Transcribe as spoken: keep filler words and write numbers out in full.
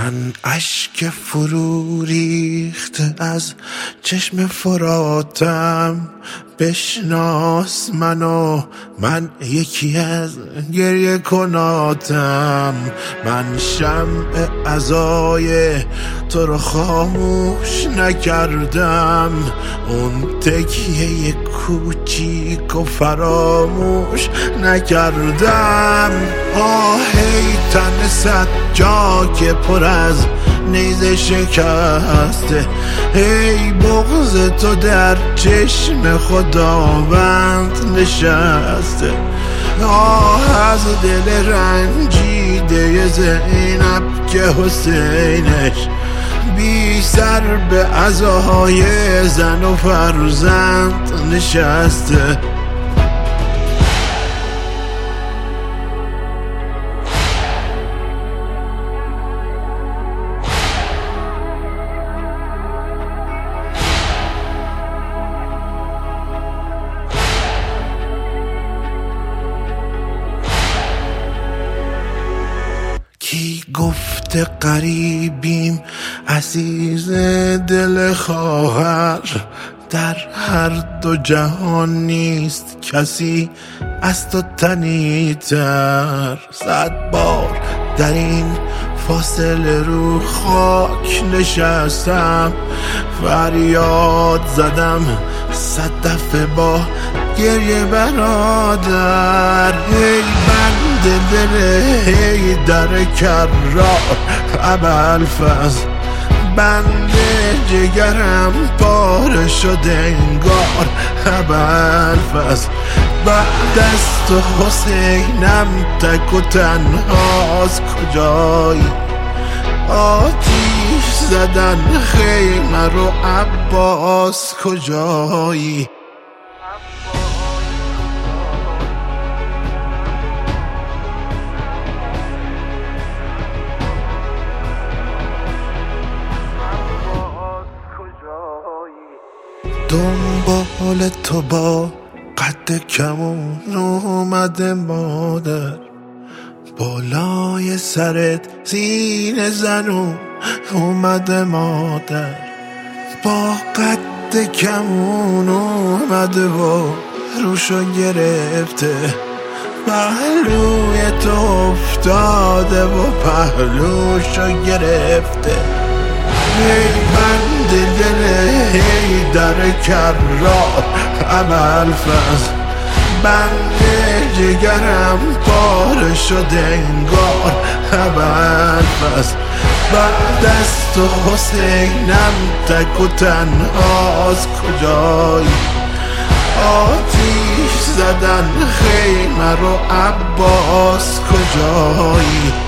من اشک فرو ریخته از چشم فراتم، بشناس منو، من یکی از گریه کناتم. من شمع عزای تو رو خاموش نکردم، اون تکیه کوچیک و فراموش نکردم. آهی تن صد جا که پر از نیزه شکسته، ای بغض تو در چشم خداوند نشسته. آه از دل رنجیده زینب که حسینش بی سر به عزای زن و فرزند نشسته. کی گفته غریبیم عزیز دل خواهر، در هر دو جهان نیست کسی از تو تنی‌تر. صد بار در این فاصله رو خاک نشستم، فریاد زدم صد دفعه با گریه برادر. ای بند دل حیدر کرار ابوالفضل، بند جگرم پاره شده انگار ابوالفضل. بعد از تو حسینم تک و تنهاست کجایی، آتیش زدن خیمه رو عباس کجایی. دنبال تو با قد کمون اومده مادر، بالای سرت زین زنون اومده مادر. با قد کمون اومده و روشو گرفته، پهلوی تو افتاده و پهلوشو گرفته. ای بند دل حیدر کرار ابوالفضل، بند جگرم پاره شده انگار ابوالفضل. بعد از تو حسینم تک و تنهاست کجایی، آتیش زدن خیمه رو عباس کجایی.